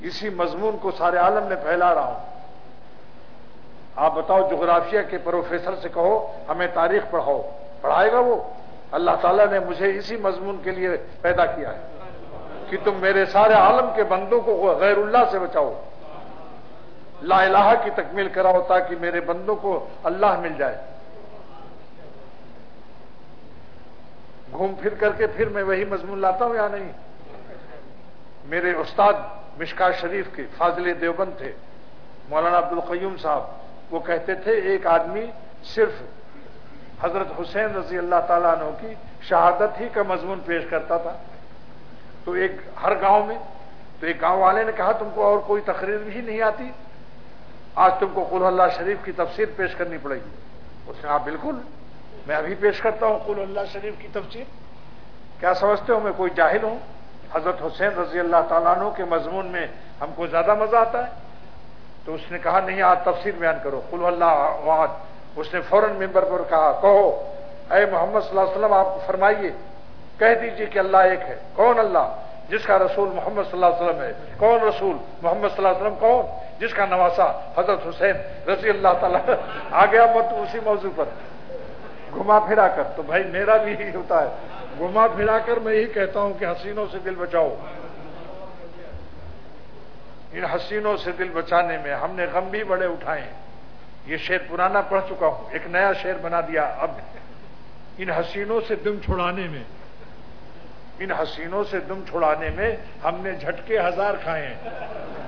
اسی مضمون کو سارے عالم میں پھیلا رہا ہوں. آپ بتاؤ جغرافیہ کے پروفیسر سے کہو ہمیں تاریخ پڑھاؤ، پڑھائے گا وہ؟ اللہ تعالیٰ نے مجھے اسی مضمون کے لیے پیدا کیا ہے کہ تم میرے سارے عالم کے بندوں کو غیر اللہ سے بچاؤ، لا الہ کی تکمیل کراؤ تاکہ میرے بندوں کو اللہ مل جائے. گھوم پھر کر کے پھر میں وہی مضمون لاتا ہوں یا نہیں؟ میرے استاد مشکات شریف کے فاضل دیوبند تھے مولانا عبدالقیوم صاحب، وہ کہتے تھے ایک آدمی صرف حضرت حسین رضی اللہ تعالیٰ عنہ کی شہادت ہی کا مضمون پیش کرتا تھا. تو ہر گاؤں میں تو ایک گاؤں والے نے کہا تم کو اور کوئی تقریر بھی نہیں آتی، آج تم کو قل اللہ شریف کی تفسیر پیش کرنی پڑے گی. اس نے کہا بالکل میں ابھی پیش کرتا ہوں قل اللہ شریف کی تفسیر. کیا سمجھتے ہو میں کوئی جاہل ہوں؟ حضرت حسین رضی اللہ تعالیٰ عنہ کے مضمون میں ہم کو زیادہ مزہ آتا ہے. تو اس نے کہا نہیں آج تفسیر بیان کرو قل اللہ احد. اس نے فوراً ممبر پر کہا کہو اے محمد صلی اللہ علیہ وسلم آپ فرمائیے، کہہ دیجئے کہ اللہ ایک ہے. کون اللہ؟ جس کا رسول محمد صلی اللہ علیہ وسلم ہے. کون رسول؟ محمد صلی اللہ علیہ وسلم. کون؟ جس کا نواسا حضرت حسین رضی اللہ تعالیٰ. آ گیا مت اسی موضوع پر گھما پھرا کر. تو بھائی میرا بھی یہی ہوتا ہے، گھما پھرا کر میں یہی کہتا ہوں کہ حسینوں سے دل بچاؤ. ان حسینوں سے دل بچانے میں ہم نے غم بھی بڑے اٹھائے ہیں. یہ شعر پرانا پڑھ چکا ہوں، ایک نیا شعر بنا دیا. اب ان حسینوں سے دم چھڑانے میں، ان حسینوں سے دم چھڑانے میں ہم نے جھٹکے ہزار کھائے ہیں.